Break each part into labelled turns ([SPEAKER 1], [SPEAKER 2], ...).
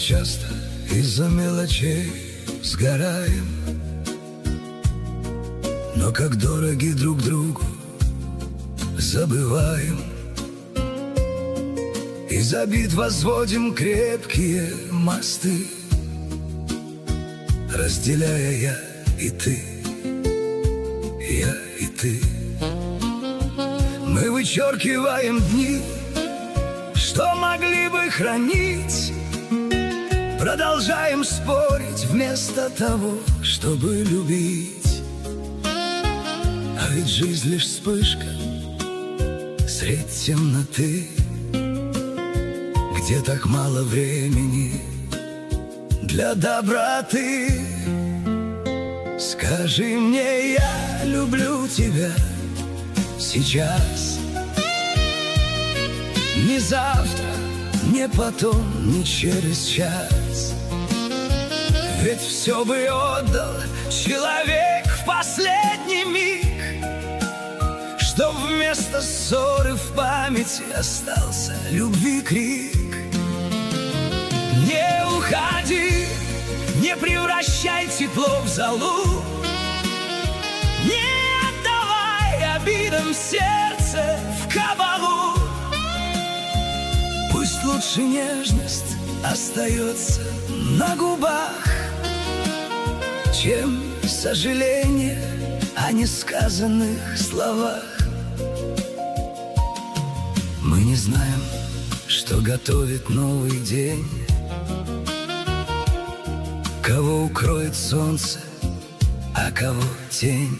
[SPEAKER 1] часто из-за мелочей сгораем, но как дороги друг другу забываем. Из обид возводим крепкие мосты, разделяя я и ты, я и ты. Мы вычеркиваем дни, что могли бы хранить, продолжаем спорить вместо того, чтобы любить. А ведь жизнь лишь вспышка средь темноты, где так мало времени для доброты. Скажи мне, я люблю тебя сейчас, не завтра, не потом, не через час. Ведь все бы отдал человек в последний миг, чтоб вместо ссоры в памяти остался любви крик. Не уходи, не превращай тепло в золу, не отдавай обидам сердце в кабалу. Пусть лучше нежность остается на губах, чем сожаление о несказанных словах. Мы не знаем, что готовит новый день, кого укроет солнце, а кого тень.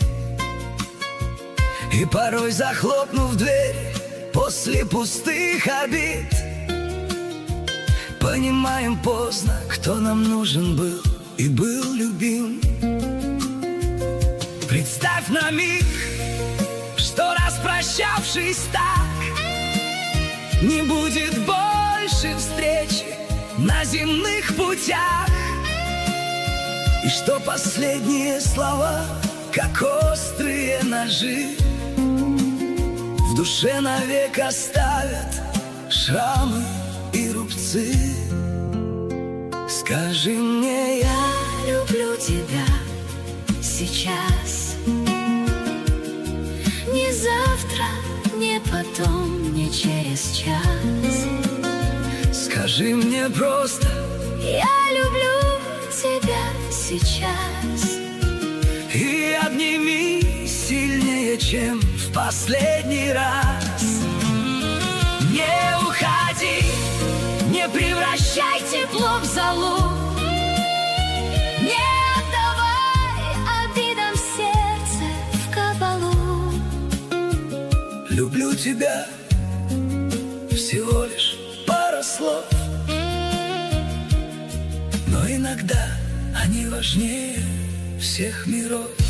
[SPEAKER 1] И порой, захлопнув дверь после пустых обид, понимаем поздно, кто нам нужен был и был любим. Представь на миг, что распрощавшись так, не будет больше встречи на земных путях, и что последние слова, как острые ножи, в душе навек оставят шрамы и рубцы. Скажи мне, я
[SPEAKER 2] люблю тебя сейчас, не завтра, не потом, не через час.
[SPEAKER 1] Скажи мне просто,
[SPEAKER 2] я люблю тебя сейчас,
[SPEAKER 1] и обними сильнее, чем в последний раз.
[SPEAKER 2] Не уходи, не превращай тепло в золу, не отдавай обидам сердце в кабалу.
[SPEAKER 1] Люблю тебя, всего лишь пара слов, но иногда они важнее всех миров.